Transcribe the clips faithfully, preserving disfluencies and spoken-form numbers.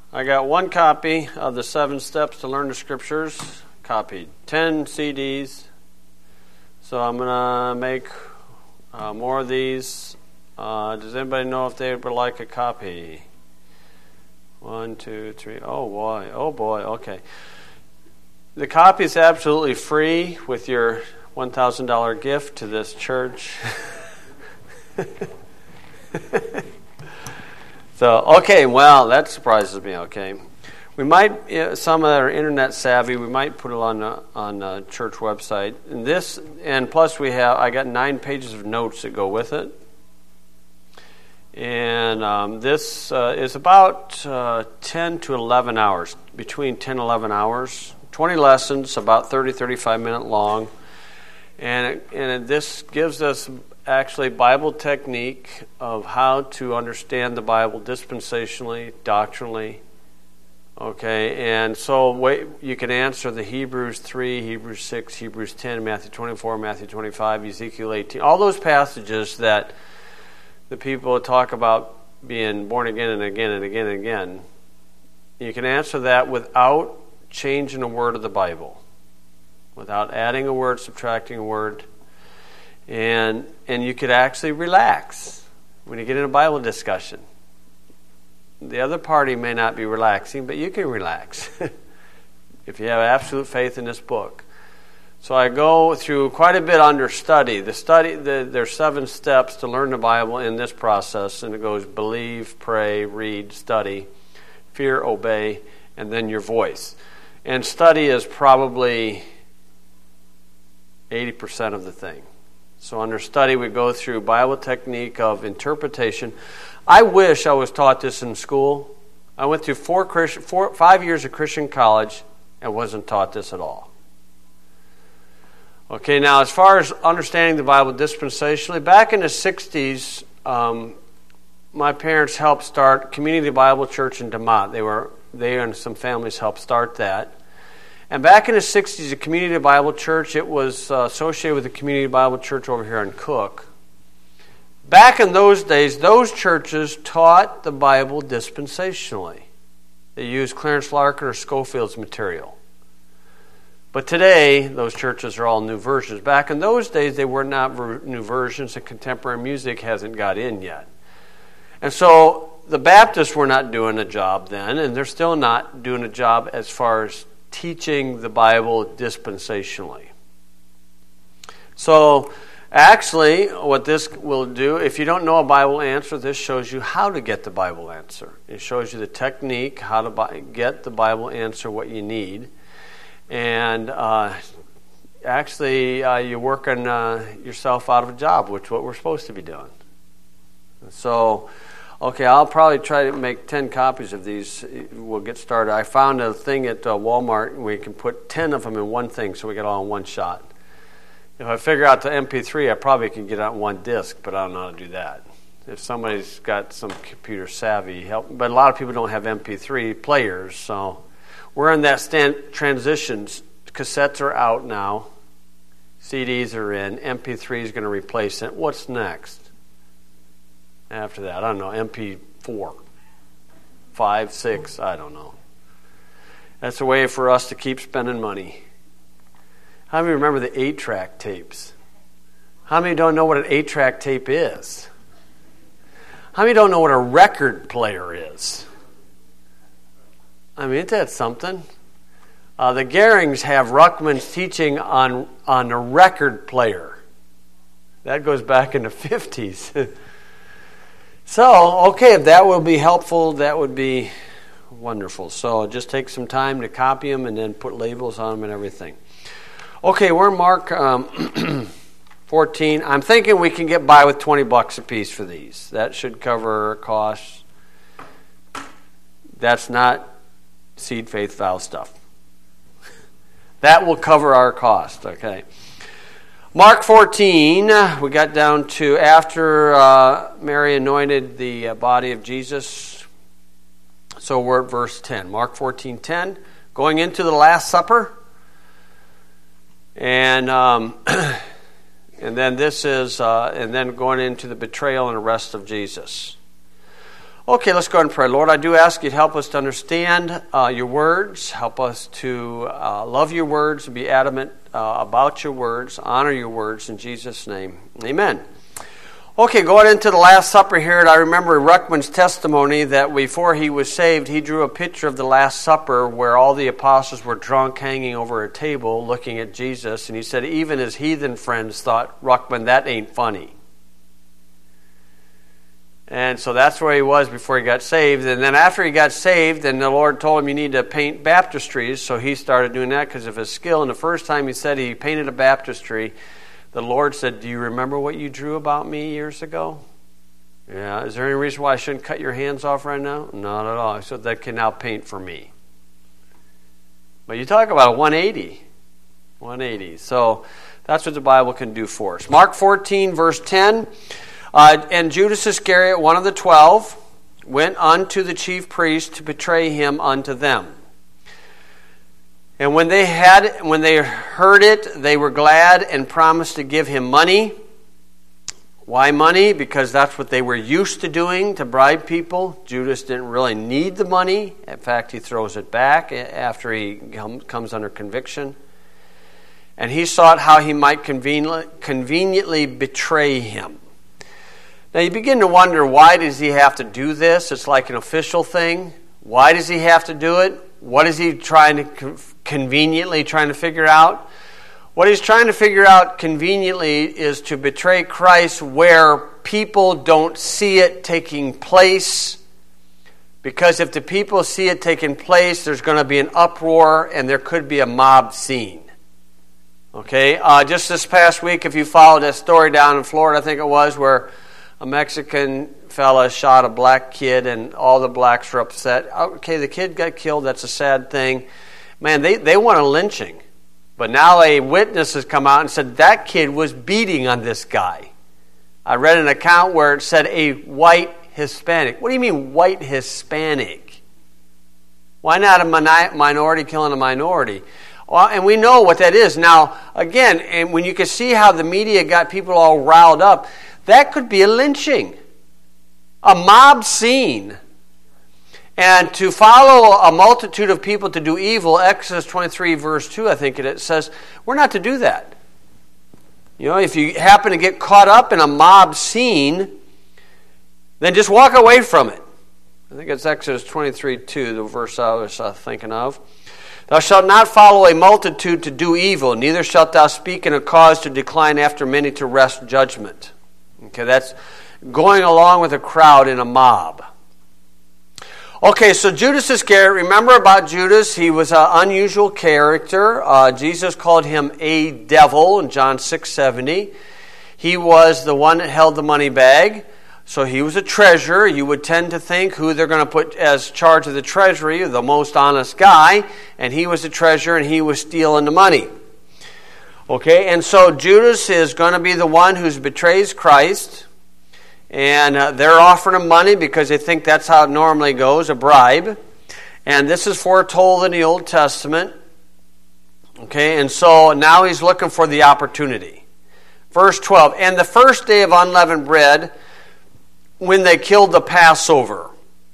I got one copy of the Seven Steps to Learn the Scriptures, copied. Ten C Ds. So I'm going to make uh, more of these. Uh, does anybody know if they would like a copy? One, two, three. Oh, boy. Oh, boy. Okay. The copy is absolutely free with your one thousand dollars gift to this church. So, okay, well, that surprises me, okay. We might, some that are internet savvy, we might put it on a, on a church website. And this, and plus we have, I got nine pages of notes that go with it. And um, this uh, is about uh, ten to eleven hours, between ten and eleven hours. twenty lessons, about thirty, thirty-five minute long. And, it, and it, this gives us actually Bible technique of how to understand the Bible dispensationally, doctrinally. Okay, and so wait, you can answer the Hebrews three, Hebrews six, Hebrews ten, Matthew twenty-four, Matthew twenty-five, Ezekiel eighteen. All those passages that the people talk about being born again and again and again and again. You can answer that without changing a word of the Bible, without adding a word, subtracting a word. And and you could actually relax when you get in a Bible discussion. The other party may not be relaxing, but you can relax if you have absolute faith in this book. So I go through quite a bit under study. The study, the, there's seven steps to learn the Bible in this process, and it goes believe, pray, read, study, fear, obey, and then your voice. And study is probably eighty percent of the thing. So under study, we go through Bible technique of interpretation. I wish I was taught this in school. I went through four, Christian, four, five years of Christian college and wasn't taught this at all. Okay, now as far as understanding the Bible dispensationally, back in the sixties, um, my parents helped start Community Bible Church in DeMott. They were they and some families helped start that. And back in the sixties, the Community Bible Church, it was uh, associated with the Community Bible Church over here in Cook. Back in those days, those churches taught the Bible dispensationally. They used Clarence Larkin or Scofield's material. But today, those churches are all new versions. Back in those days, they were not ver- new versions, and contemporary music hasn't got in yet. And so the Baptists were not doing a job then, and they're still not doing a job as far as teaching the Bible dispensationally. So actually, what this will do, if you don't know a Bible answer, this shows you how to get the Bible answer. It shows you the technique, how to buy, get the Bible answer, what you need. And uh, actually, uh, you're working uh, yourself out of a job, which is what we're supposed to be doing. So, okay, I'll probably try to make ten copies of these. We'll get started. I found a thing at uh, Walmart where you can put ten of them in one thing so we get all in one shot. If I figure out the M P three, I probably can get it on one disc, but I don't know how to do that. If somebody's got some computer savvy, help. But a lot of people don't have M P three players, so we're in that stand, transitions. Cassettes are out now. C Ds are in. M P three is going to replace it. What's next? After that, I don't know, M P four, five, six, I don't know. That's a way for us to keep spending money. How many remember the eight-track tapes? How many don't know what an eight-track tape is? How many don't know what a record player is? I mean, isn't that something? Uh, the Gehrings have Ruckman's teaching on, on a record player. That goes back in the fifties. So, okay, if that will be helpful, that would be wonderful. So just take some time to copy them and then put labels on them and everything. Okay, we're in Mark um, fourteen. I'm thinking we can get by with twenty bucks a piece for these. That should cover costs. That's not seed, faith, vow stuff. That will cover our cost, okay? Mark fourteen, we got down to after uh, Mary anointed the uh, body of Jesus. So we're at verse ten. Mark fourteen ten, going into the Last Supper. And um, and then this is, uh, and then going into the betrayal and arrest of Jesus. Okay, let's go ahead and pray. Lord, I do ask you to help us to understand uh, your words. Help us to uh, love your words, be adamant uh, about your words, honor your words. In Jesus' name, amen. Okay, going into the Last Supper here, I remember Ruckman's testimony that before he was saved, he drew a picture of the Last Supper where all the apostles were drunk, hanging over a table, looking at Jesus. And he said even his heathen friends thought, Ruckman, that ain't funny. And so that's where he was before he got saved. And then after he got saved, then the Lord told him you need to paint baptistries. So he started doing that because of his skill. And the first time he said he painted a baptistry, the Lord said, do you remember what you drew about me years ago? Yeah. Is there any reason why I shouldn't cut your hands off right now? Not at all. So that can now paint for me. But you talk about a one eighty. one eighty. So that's what the Bible can do for us. Mark fourteen, verse ten. Uh, and Judas Iscariot, one of the twelve, went unto the chief priests to betray him unto them. And when they had, when they heard it, they were glad and promised to give him money. Why money? Because that's what they were used to doing, to bribe people. Judas didn't really need the money. In fact, he throws it back after he comes under conviction. And he sought how he might conveniently betray him. Now you begin to wonder, why does he have to do this? It's like an official thing. Why does he have to do it? What is he trying to conveniently trying to figure out? What he's trying to figure out conveniently is to betray Christ where people don't see it taking place. Because if the people see it taking place, there's going to be an uproar and there could be a mob scene. Okay, uh, just this past week, if you followed that story down in Florida, I think it was, where a Mexican fella shot a black kid and all the blacks were upset. Okay, the kid got killed. That's a sad thing. Man, they, they want a lynching. But now a witness has come out and said that kid was beating on this guy. I read an account where it said a white Hispanic. What do you mean white Hispanic? Why not a minority killing a minority? Well, and we know what that is. Now, again, and when you can see how the media got people all riled up, that could be a lynching, a mob scene. And to follow a multitude of people to do evil, Exodus twenty-three, verse two, I think it says, we're not to do that. You know, if you happen to get caught up in a mob scene, then just walk away from it. I think it's Exodus twenty-three, two, the verse I was uh, thinking of. Thou shalt not follow a multitude to do evil, neither shalt thou speak in a cause to decline after many to wrest judgment. Okay, that's going along with a crowd in a mob. Okay, so Judas Iscariot, remember about Judas, he was an unusual character. Uh, Jesus called him a devil in John six seventy. He was the one that held the money bag, so he was a treasurer. You would tend to think who they're going to put as charge of the treasury, the most honest guy, and he was the treasurer and he was stealing the money. Okay, and so Judas is going to be the one who betrays Christ. And uh, they're offering him money because they think that's how it normally goes, a bribe. And this is foretold in the Old Testament. Okay, and so now he's looking for the opportunity. Verse twelve, and the first day of unleavened bread, when they killed the Passover.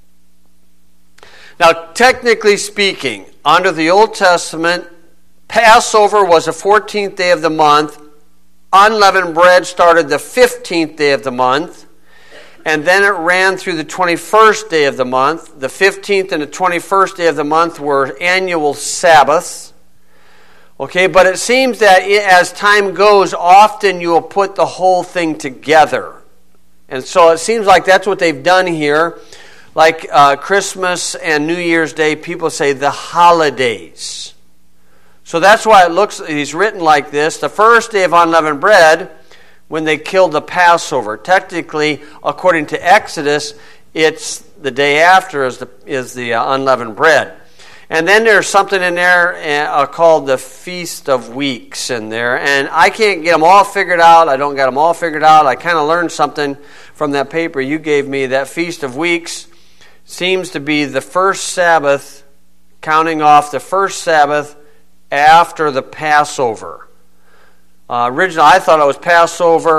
Now, technically speaking, under the Old Testament, Passover was the fourteenth day of the month. Unleavened bread started the fifteenth day of the month. And then it ran through the twenty-first day of the month. The fifteenth and the twenty-first day of the month were annual Sabbaths. Okay, but it seems that as time goes, often you will put the whole thing together. And so it seems like that's what they've done here. Like uh, Christmas and New Year's Day, people say the holidays. So that's why it looks, he's written like this. The first day of unleavened bread, when they killed the Passover. Technically, according to Exodus, it's the day after is the, is the uh, unleavened bread. And then there's something in there uh, called the Feast of Weeks in there. And I can't get them all figured out. I don't got them all figured out. I kind of learned something from that paper you gave me. That Feast of Weeks seems to be the first Sabbath, counting off the first Sabbath after the Passover. Uh, originally, I thought it was Passover,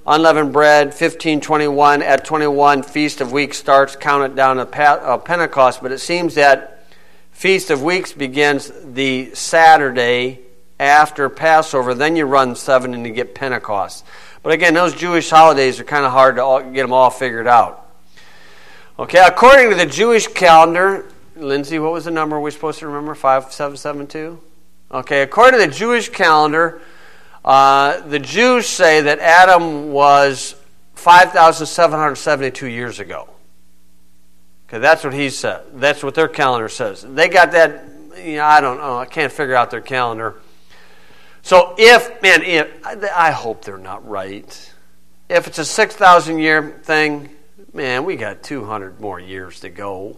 unleavened bread, fifteen twenty-one, at twenty-one, Feast of Weeks starts, count it down to Pentecost. But it seems that Feast of Weeks begins the Saturday after Passover. Then you run seven and you get Pentecost. But again, those Jewish holidays are kind of hard to all, get them all figured out. Okay, according to the Jewish calendar, Lindsay, what was the number we're supposed to remember? five seven seven two? Okay, according to the Jewish calendar, uh, the Jews say that Adam was five thousand seven hundred seventy-two years ago. Okay, that's what he said. That's what their calendar says. They got that, you know, I don't know, I can't figure out their calendar. So if, man, if, I hope they're not right. If it's a six thousand year thing, man, we got two hundred more years to go.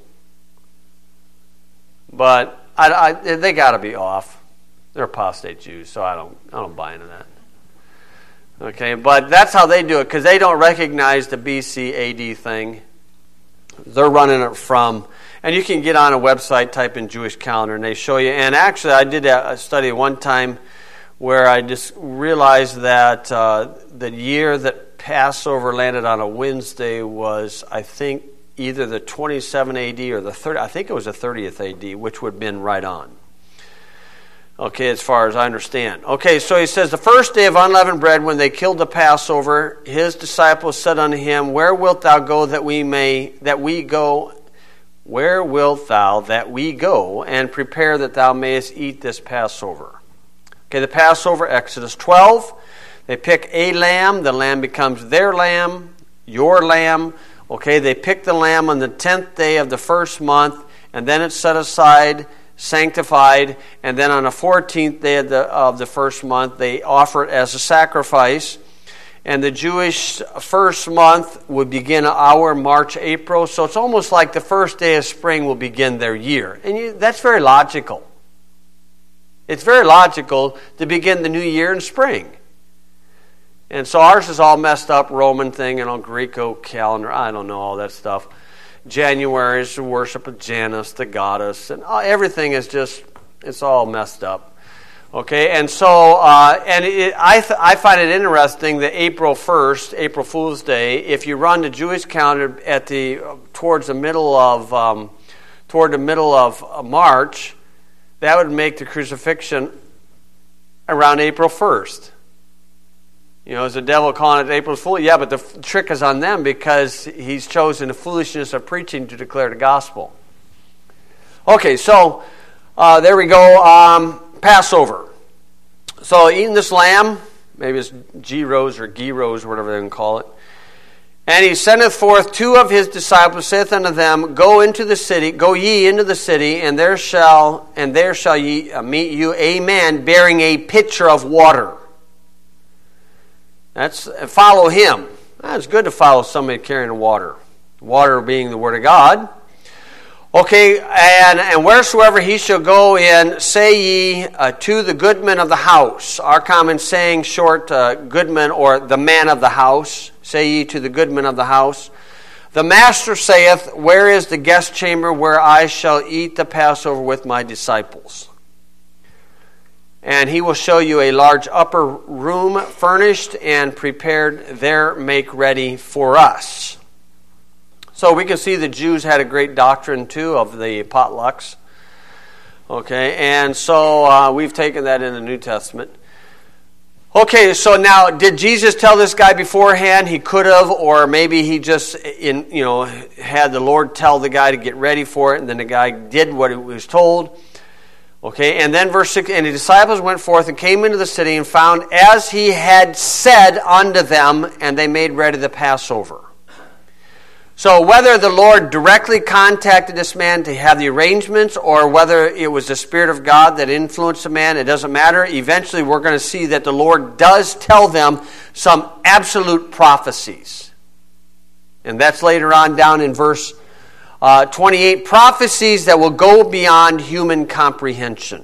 But I, I, they got to be off. They're apostate Jews, so I don't, I don't buy into that. Okay, but that's how they do it, because they don't recognize the B C A D thing. They're running it from, and you can get on a website, type in Jewish calendar, and they show you. And actually, I did a study one time where I just realized that uh, the year that Passover landed on a Wednesday was, I think, either the twenty-seven A D or the thirty. I think it was the thirtieth A D, which would have been right on. Okay, as far as I understand. Okay, so he says, the first day of unleavened bread, when they killed the Passover, his disciples said unto him, Where wilt thou go that we may that we go? Where wilt thou that we go and prepare that thou mayest eat this Passover? Okay, the Passover, Exodus twelve. They pick a lamb. The lamb becomes their lamb, your lamb. Okay, they pick the lamb on the tenth day of the first month, and then it's set aside, sanctified, and then on the fourteenth day of the, of the first month, they offer it as a sacrifice. And the Jewish first month would begin our March, April, so it's almost like the first day of spring will begin their year. And you, that's very logical. It's very logical to begin the new year in spring. And so ours is all messed up, Roman thing, and on Greco calendar, I don't know, all that stuff. January is the worship of Janus, the goddess, and everything is just, it's all messed up. Okay, and so, uh, and it, I th- I find it interesting that April first, April Fool's Day, if you run the Jewish calendar at the, towards the middle of, um, toward the middle of March, that would make the crucifixion around April first. You know, is the devil calling it April Fool? Yeah, but the f- trick is on them because he's chosen the foolishness of preaching to declare the gospel. Okay, so uh, there we go. Um, Passover. So eating this lamb, maybe it's gyros or gyros, whatever they can call it. And he sendeth forth two of his disciples, saith unto them, Go into the city, go ye into the city, and there shall and there shall ye uh, meet you a man bearing a pitcher of water. That's follow him. It's good to follow somebody carrying water. Water being the word of God. Okay, and, and wheresoever he shall go in, say ye uh, to the goodman of the house. Our common saying, short, uh, goodman or the man of the house. Say ye to the goodman of the house. The master saith, Where is the guest chamber where I shall eat the Passover with my disciples? And he will show you a large upper room furnished and prepared there, make ready for us. So we can see the Jews had a great doctrine too of the potlucks. Okay, and so uh, we've taken that in the New Testament. Okay, so now did Jesus tell this guy beforehand? He could have, or maybe he just in you know had the Lord tell the guy to get ready for it, and then the guy did what he was told. Okay, and then verse six, and the disciples went forth and came into the city and found as he had said unto them, and they made ready the Passover. So whether the Lord directly contacted this man to have the arrangements, or whether it was the Spirit of God that influenced the man, it doesn't matter. Eventually we're going to see that the Lord does tell them some absolute prophecies. And that's later on down in verse Uh, twenty-eight, prophecies that will go beyond human comprehension.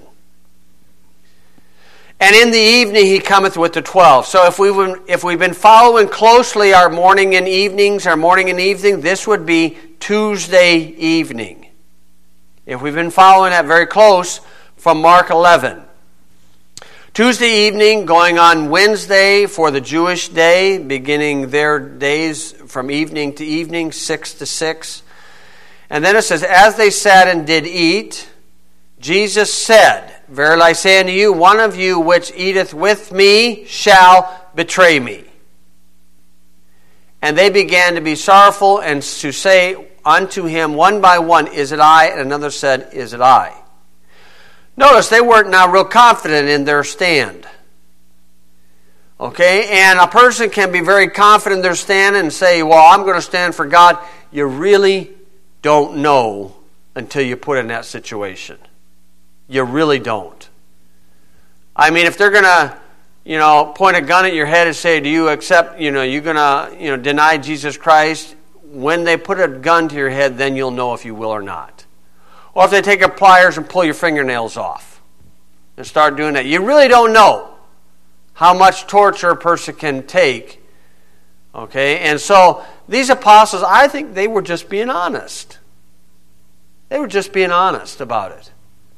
And in the evening he cometh with the twelve. So if, we were, if we've been following closely our morning and evenings, our morning and evening, this would be Tuesday evening. If we've been following that very close from Mark eleven. Tuesday evening, going on Wednesday for the Jewish day, beginning their days from evening to evening, six to six. And then it says, as they sat and did eat, Jesus said, verily I say unto you, one of you which eateth with me shall betray me. And they began to be sorrowful and to say unto him one by one, is it I? And another said, is it I? Notice they weren't now real confident in their stand. Okay, and a person can be very confident in their stand and say, well, I'm going to stand for God. You really don't know until you put in that situation. You really don't. I mean, if they're going to, you know, point a gun at your head and say, do you accept, you know, you're going to, you know, deny Jesus Christ, when they put a gun to your head, then you'll know if you will or not. Or if they take a pliers and pull your fingernails off and start doing that. You really don't know how much torture a person can take. Okay, and so these apostles, I think they were just being honest. They were just being honest about it.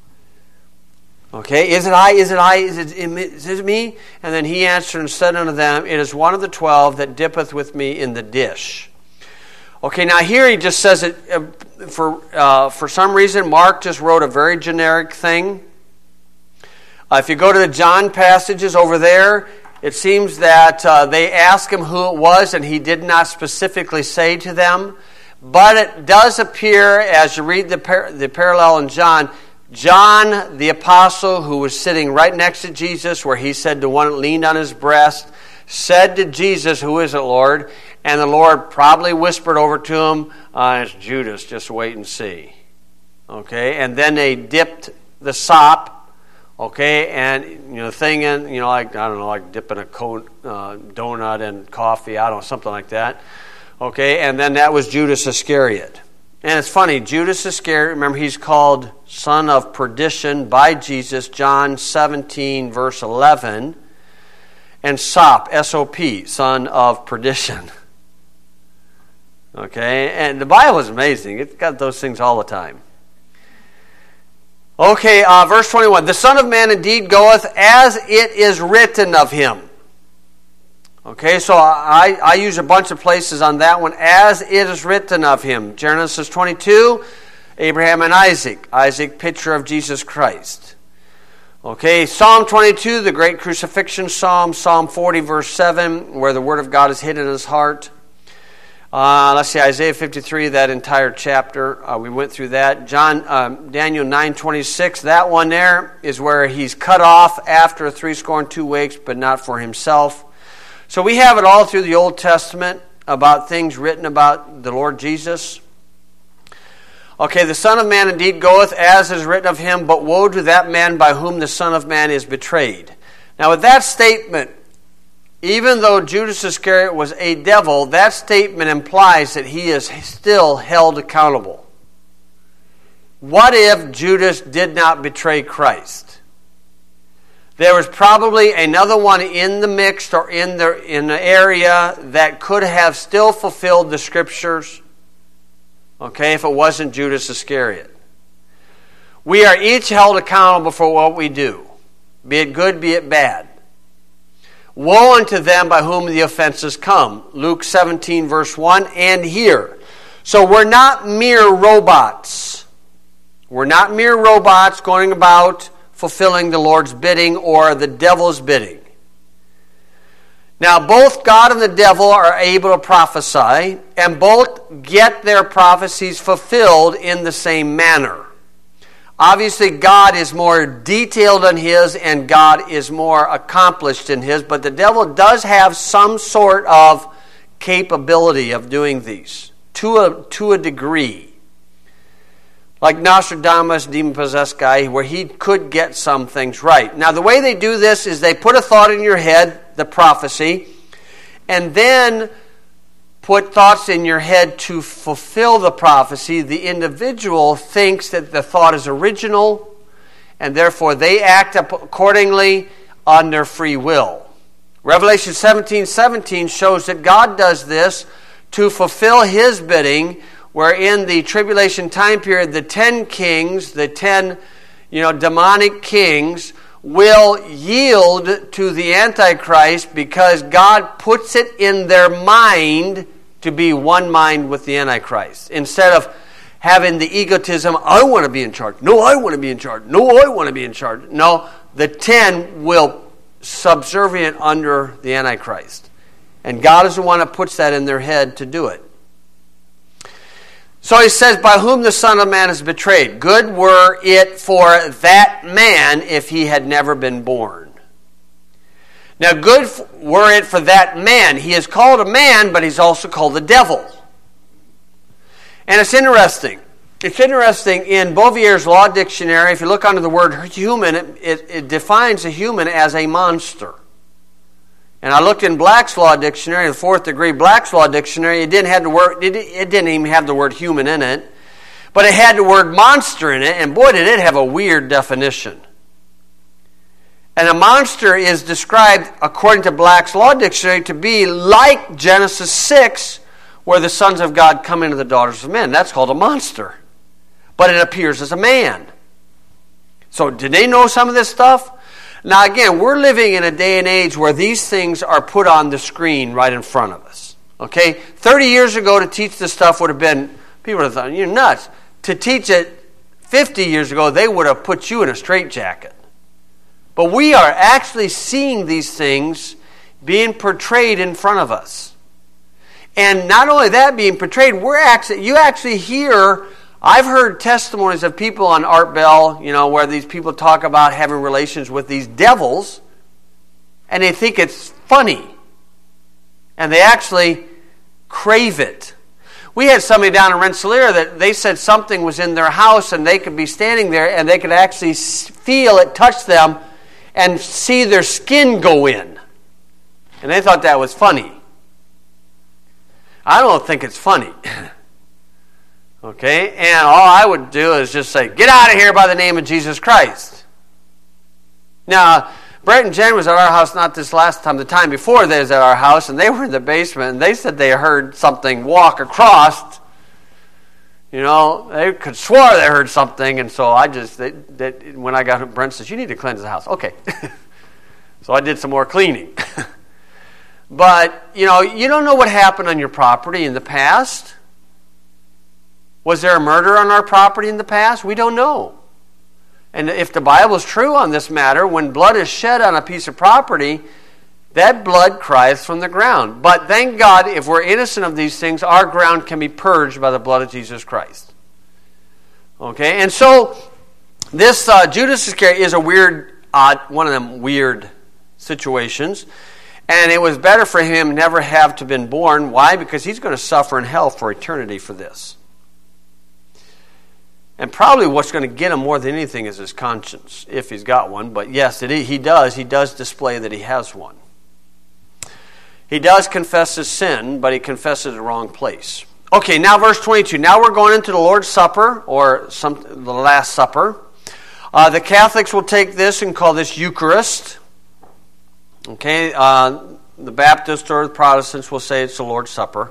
Okay, is it I, is it I, is it, is it me? And then he answered and said unto them, it is one of the twelve that dippeth with me in the dish. Okay, now here he just says it, uh, for uh, for some reason, Mark just wrote a very generic thing. Uh, if you go to the John passages over there, it seems that uh, they asked him who it was, and he did not specifically say to them. But it does appear, as you read the par- the parallel in John, John, the apostle who was sitting right next to Jesus, where he said to one that leaned on his breast, said to Jesus, who is it, Lord? And the Lord probably whispered over to him, uh, it's Judas, just wait and see. Okay, and then they dipped the sop, okay, and, you know, thing in, you know, like, I don't know, like dipping a co- uh, donut in coffee, I don't know, something like that. Okay, and then that was Judas Iscariot. And it's funny, Judas Iscariot, remember, he's called son of perdition by Jesus, John seventeen, verse eleven. And sop, S O P, son of perdition. Okay, and the Bible is amazing. It's got those things all the time. Okay, uh, verse twenty-one. The Son of Man indeed goeth as it is written of him. Okay, so I, I use a bunch of places on that one. As it is written of him. Genesis twenty-two, Abraham and Isaac. Isaac, picture of Jesus Christ. Okay, Psalm twenty-two, the great crucifixion psalm. Psalm forty, verse seven, where the word of God is hid in his heart. Uh, let's see, Isaiah fifty-three, that entire chapter. Uh, we went through that. John, um, Daniel nine twenty-six, that one there is where he's cut off after three score and two weeks, but not for himself. So we have it all through the Old Testament about things written about the Lord Jesus. Okay, the Son of Man indeed goeth as is written of him, but woe to that man by whom the Son of Man is betrayed. Now with that statement, even though Judas Iscariot was a devil, that statement implies that he is still held accountable. What if Judas did not betray Christ? There was probably another one in the mix or in the, in the area that could have still fulfilled the Scriptures, okay, if it wasn't Judas Iscariot. We are each held accountable for what we do, be it good, be it bad. Woe unto them by whom the offenses come. Luke seventeen, verse one, and here. So we're not mere robots. We're not mere robots going about fulfilling the Lord's bidding or the devil's bidding. Now, both God and the devil are able to prophesy, and both get their prophecies fulfilled in the same manner. Obviously, God is more detailed in his, and God is more accomplished in his, but the devil does have some sort of capability of doing these, to a, to a degree. Like Nostradamus, demon-possessed guy, where he could get some things right. Now, the way they do this is they put a thought in your head, the prophecy, and then put thoughts in your head to fulfill the prophecy. The individual thinks that the thought is original, and therefore they act accordingly on their free will. Revelation seventeen seventeen shows that God does this to fulfill his bidding, where in the tribulation time period, the ten kings, the ten, you know, demonic kings, will yield to the Antichrist because God puts it in their mind to be one mind with the Antichrist. Instead of having the egotism, I want to be in charge. No, I want to be in charge. No, I want to be in charge. No, the ten will subservient under the Antichrist. And God is the one that puts that in their head to do it. So he says, by whom the Son of Man is betrayed. Good were it for that man if he had never been born. Now, good were it for that man. He is called a man, but he's also called the devil. And it's interesting. It's interesting in Bouvier's Law Dictionary, if you look under the word human, it, it, it defines a human as a monster. And I looked in Black's Law Dictionary, the fourth degree Black's Law Dictionary, it didn't have the word, it, it didn't even have the word human in it, but it had the word monster in it, and boy did it have a weird definition. And a monster is described, according to Black's Law Dictionary, to be like Genesis six, where the sons of God come into the daughters of men. That's called a monster. But it appears as a man. So did they know some of this stuff? Now again, we're living in a day and age where these things are put on the screen right in front of us. Okay? thirty years ago to teach this stuff would have been, people would have thought, you're nuts. To teach it fifty years ago, they would have put you in a straitjacket. But we are actually seeing these things being portrayed in front of us. And not only that being portrayed, we're actually, you actually hear, I've heard testimonies of people on Art Bell, you know, where these people talk about having relations with these devils, and they think it's funny. And they actually crave it. We had somebody down in Rensselaer that they said something was in their house, and they could be standing there, and they could actually feel it touch them, and see their skin go in. And they thought that was funny. I don't think it's funny. Okay? And all I would do is just say, get out of here by the name of Jesus Christ. Now, Brett and Jen was at our house not this last time, the time before they was at our house, and they were in the basement, and they said they heard something walk across. You know, they could swear they heard something, and so I just, they, they, when I got home, Brent says, you need to cleanse the house. Okay. So I did some more cleaning. But, you know, you don't know what happened on your property in the past. Was there a murder on our property in the past? We don't know. And if the Bible is true on this matter, when blood is shed on a piece of property, that blood cries from the ground. But thank God, if we're innocent of these things, our ground can be purged by the blood of Jesus Christ. Okay, and so this uh, Judas Iscariot is a weird, odd, one of them weird situations. And it was better for him never have to been born. Why? Because he's going to suffer in hell for eternity for this. And probably what's going to get him more than anything is his conscience, if he's got one. But yes, it, he does. He does display that he has one. He does confess his sin, but he confesses the wrong place. Okay, now verse twenty-two. Now we're going into the Lord's Supper, or some, the Last Supper. Uh, the Catholics will take this and call this Eucharist. Okay, uh, the Baptists or the Protestants will say it's the Lord's Supper.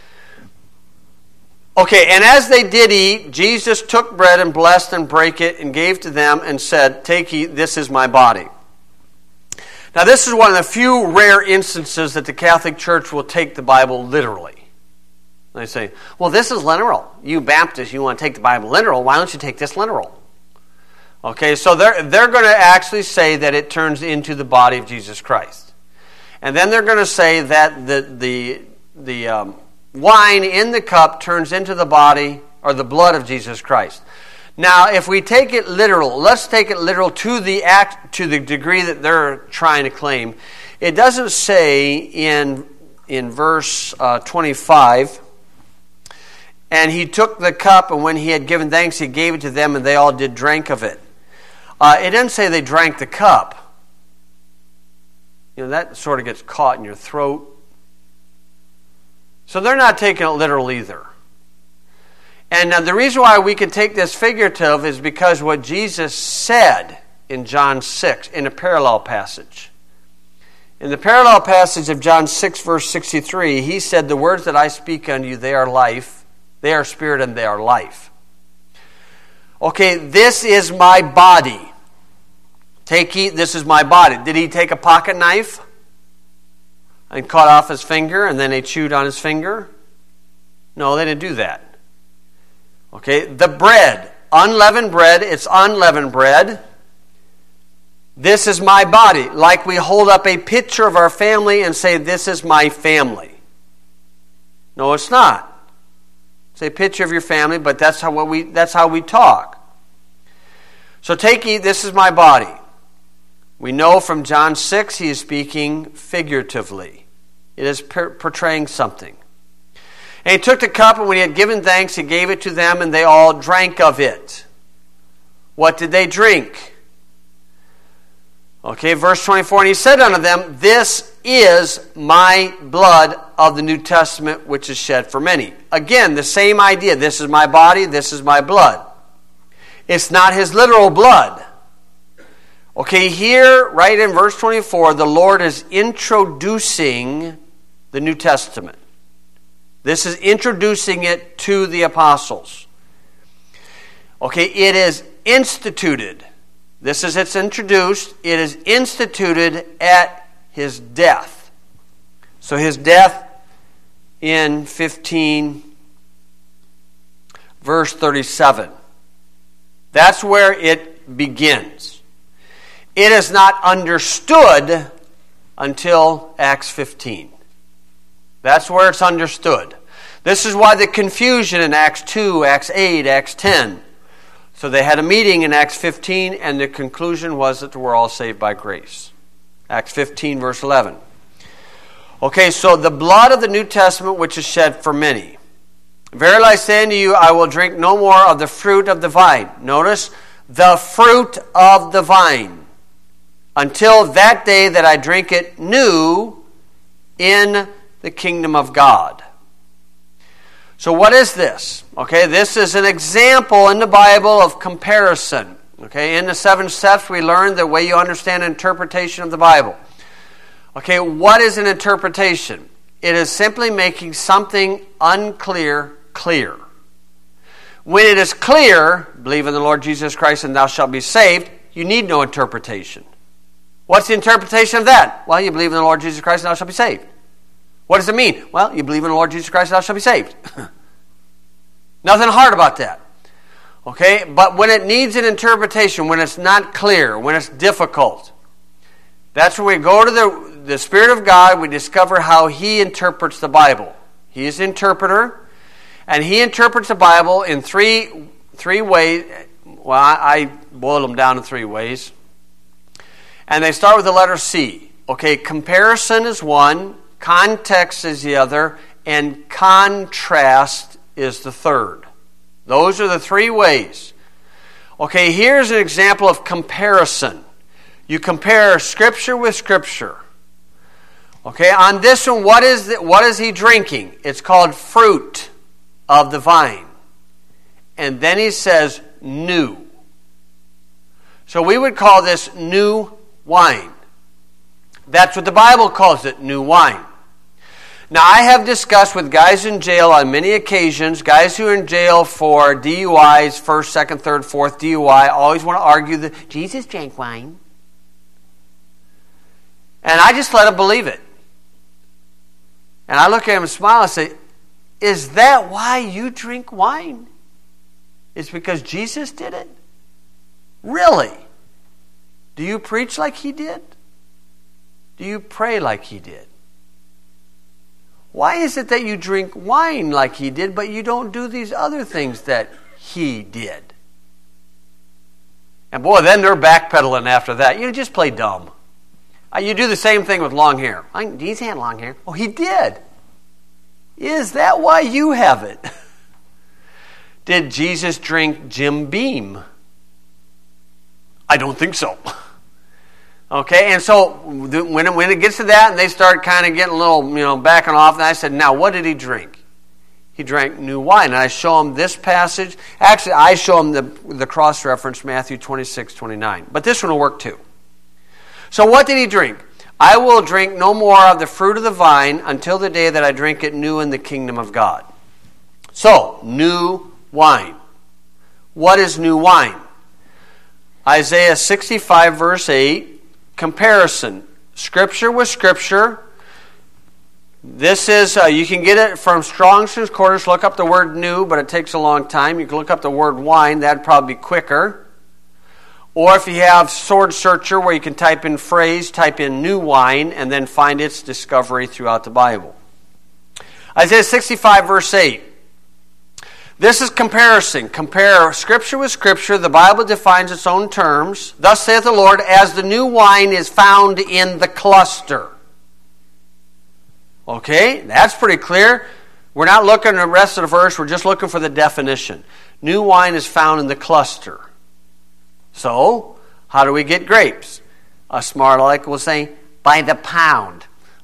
Okay, and as they did eat, Jesus took bread and blessed and brake it and gave to them and said, take, eat, this is my body. Now this is one of the few rare instances that the Catholic Church will take the Bible literally. They say, well, this is literal. You Baptists, you want to take the Bible literal, why don't you take this literal? Okay, so they're, they're going to actually say that it turns into the body of Jesus Christ. And then they're going to say that the, the, the um, wine in the cup turns into the body or the blood of Jesus Christ. Now, if we take it literal, let's take it literal to the act, to the degree that they're trying to claim. It doesn't say in, in verse uh, twenty-five, and he took the cup, and when he had given thanks, he gave it to them, and they all did drink of it. Uh, it doesn't say they drank the cup. You know, that sort of gets caught in your throat. So they're not taking it literal either. And uh, the reason why we can take this figurative is because what Jesus said in John six, in a parallel passage. In the parallel passage of John six, verse sixty-three, he said, the words that I speak unto you, they are life, they are spirit, and they are life. Okay, this is my body. Take, eat, this is my body. Did he take a pocket knife and cut off his finger and then they chewed on his finger? No, they didn't do that. Okay, the bread, unleavened bread, it's unleavened bread. This is my body. Like we hold up a picture of our family and say, this is my family. No, it's not. It's a picture of your family, but that's how what we that's how we talk. So take, eat, this is my body. We know from John six he is speaking figuratively. It is per- portraying something. And he took the cup, and when he had given thanks, he gave it to them, and they all drank of it. What did they drink? Okay, verse twenty-four, and he said unto them, this is my blood of the New Testament, which is shed for many. Again, the same idea. This is my body, this is my blood. It's not his literal blood. Okay, here, right in verse twenty-four, the Lord is introducing the New Testament. This is introducing it to the apostles. Okay, it is instituted. This is it's introduced. It is instituted at his death. So his death in fifteen, verse thirty-seven. That's where it begins. It is not understood until Acts fifteen. That's where it's understood. This is why the confusion in Acts two, Acts eight, Acts ten. So they had a meeting in Acts fifteen, and the conclusion was that we're all saved by grace. Acts fifteen, verse eleven. Okay, so the blood of the New Testament, which is shed for many. Verily I say unto you, I will drink no more of the fruit of the vine. Notice, the fruit of the vine, until that day that I drink it new in the kingdom of God. So what is this? Okay, this is an example in the Bible of comparison. Okay, in the seven steps we learned the way you understand interpretation of the Bible. Okay, what is an interpretation? It is simply making something unclear clear. When it is clear, believe in the Lord Jesus Christ and thou shalt be saved, you need no interpretation. What's the interpretation of that? Well, you believe in the Lord Jesus Christ and thou shalt be saved. What does it mean? Well, you believe in the Lord Jesus Christ and thou shalt be saved. Nothing hard about that. Okay? But when it needs an interpretation, when it's not clear, when it's difficult, that's when we go to the, the Spirit of God, we discover how He interprets the Bible. He is the interpreter, and He interprets the Bible in three, three ways. Well, I, I boil them down to three ways. And they start with the letter C. Okay, comparison is one, context is the other, and contrast is the third. Those are the three ways. Okay, here's an example of comparison. You compare Scripture with Scripture. Okay, on this one, what is the, what is he drinking? It's called fruit of the vine. And then he says new. So we would call this new wine. That's what the Bible calls it, new wine. Now, I have discussed with guys in jail on many occasions, guys who are in jail for D U Is, first, second, third, fourth D U I, always want to argue that Jesus drank wine. And I just let them believe it. And I look at him and smile and say, is that why you drink wine? It's because Jesus did it? Really? Do you preach like He did? Do you pray like He did? Why is it that you drink wine like He did, but you don't do these other things that He did? And boy, then they're backpedaling after that. You just play dumb. You do the same thing with long hair. He's had long hair. Oh, He did. Is that why you have it? Did Jesus drink Jim Beam? I don't think so. Okay, and so when it, when it gets to that and they start kind of getting a little, you know, backing off, and I said, now what did he drink? He drank new wine. And I show him this passage. Actually, I show him the, the cross-reference, Matthew twenty-six, twenty-nine. But this one will work too. So what did he drink? I will drink no more of the fruit of the vine until the day that I drink it new in the kingdom of God. So, new wine. What is new wine? Isaiah sixty-five, verse eight, comparison. Scripture with Scripture. This is, uh, you can get it from Strong's Concordance. Look up the word new, but it takes a long time. You can look up the word wine. That'd probably be quicker. Or if you have Sword Searcher, where you can type in phrase, type in new wine, and then find its discovery throughout the Bible. Isaiah sixty-five, verse eight. This is comparison. Compare Scripture with Scripture. The Bible defines its own terms. Thus saith the Lord, as the new wine is found in the cluster. Okay, that's pretty clear. We're not looking at the rest of the verse. We're just looking for the definition. New wine is found in the cluster. So, how do we get grapes? A smart aleck will say, by the pound.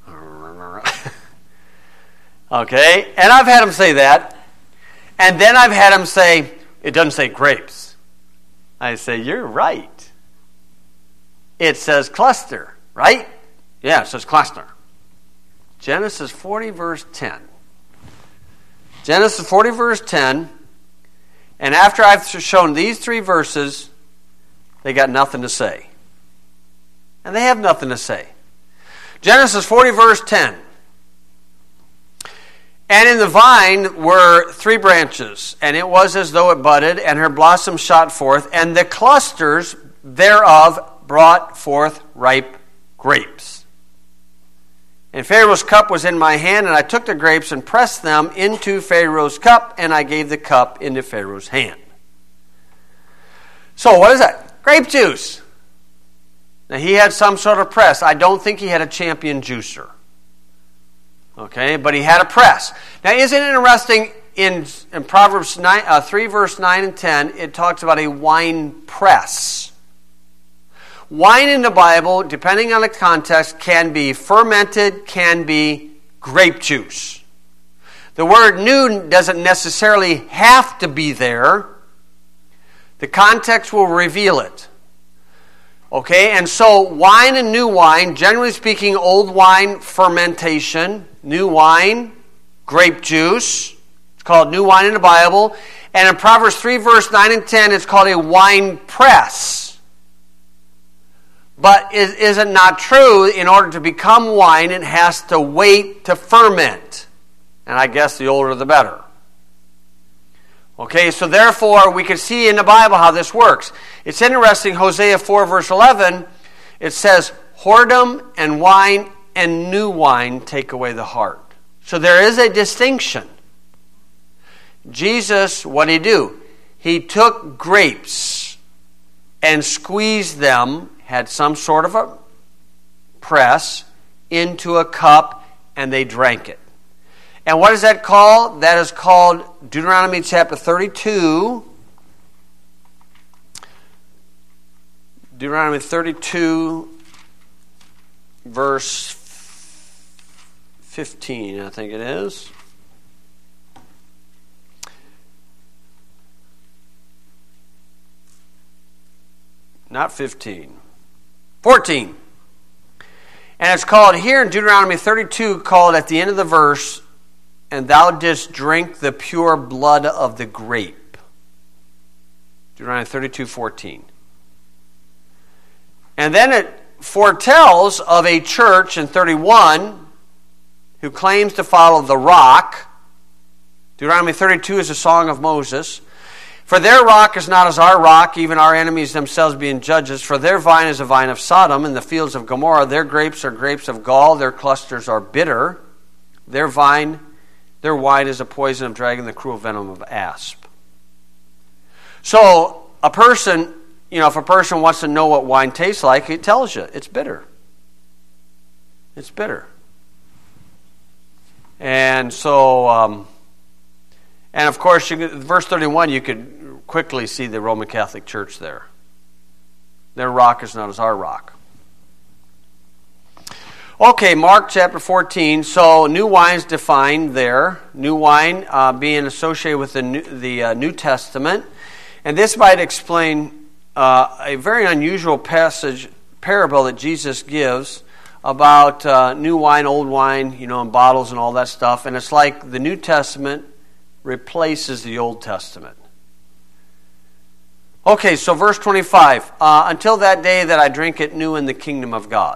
Okay, and I've had them say that. And then I've had them say, it doesn't say grapes. I say, you're right. It says cluster, right? Yeah, it says cluster. Genesis forty, verse ten. Genesis forty, verse ten. And after I've shown these three verses, they got nothing to say. And they have nothing to say. Genesis forty, verse ten. And in the vine were three branches, and it was as though it budded, and her blossoms shot forth, and the clusters thereof brought forth ripe grapes. And Pharaoh's cup was in my hand, and I took the grapes and pressed them into Pharaoh's cup, and I gave the cup into Pharaoh's hand. So what is that? Grape juice. Now he had some sort of press. I don't think he had a champion juicer. Okay, but he had a press. Now isn't it interesting, in, in Proverbs nine, uh, three, verse nine and ten, it talks about a wine press. Wine in the Bible, depending on the context, can be fermented, can be grape juice. The word new doesn't necessarily have to be there. The context will reveal it. Okay, and so wine and new wine, generally speaking, old wine, fermentation, new wine, grape juice. It's called new wine in the Bible. And in Proverbs three, verse nine and ten, it's called a wine press. But is it not true, in order to become wine, it has to wait to ferment? And I guess the older the better. Okay, so therefore we can see in the Bible how this works. It's interesting, Hosea four, verse eleven, it says, whoredom and wine and new wine take away the heart. So there is a distinction. Jesus, what did he do? He took grapes and squeezed them, had some sort of a press, into a cup, and they drank it. And what is that called? That is called Deuteronomy chapter thirty-two. Deuteronomy thirty-two, verse fifteen, I think it is. Not fifteen. fourteen. And it's called here in Deuteronomy thirty-two, called at the end of the verse, and thou didst drink the pure blood of the grape. Deuteronomy thirty-two, fourteen. And then it foretells of a church in thirty-one who claims to follow the rock. Deuteronomy thirty-two is a song of Moses. For their rock is not as our rock, even our enemies themselves being judges. For their vine is a vine of Sodom, and the fields of Gomorrah. Their grapes are grapes of gall, their clusters are bitter. Their vine, their wine is a poison of dragon, the cruel venom of asp. So, a person, you know, if a person wants to know what wine tastes like, it tells you it's bitter. It's bitter. And so, um, and of course, you, verse thirty-one, you could quickly see the Roman Catholic Church there. Their rock is not as our rock. Okay, Mark chapter fourteen. So new wine's defined there. New wine uh, being associated with the New, the uh, New Testament. And this might explain uh, a very unusual passage, parable that Jesus gives about uh, new wine, old wine, you know, in bottles and all that stuff. And it's like the New Testament replaces the Old Testament. Okay, so verse twenty-five. Uh, Until that day that I drink it new in the kingdom of God.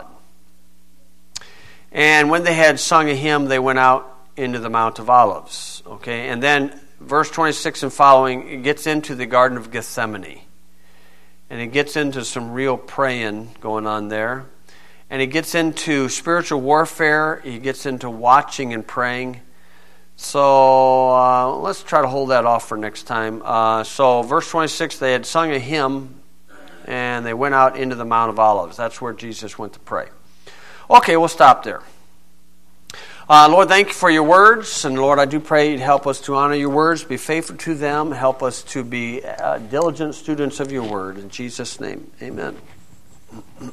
And when they had sung a hymn, they went out into the Mount of Olives. Okay, and then verse twenty-six and following, it gets into the Garden of Gethsemane. And it gets into some real praying going on there. And it gets into spiritual warfare. He gets into watching and praying. So uh, let's try to hold that off for next time. Uh, so verse twenty-six, they had sung a hymn and they went out into the Mount of Olives. That's where Jesus went to pray. Okay, we'll stop there. Uh, Lord, thank you for your words. And Lord, I do pray you'd help us to honor your words, be faithful to them, help us to be uh, diligent students of your word. In Jesus' name, amen.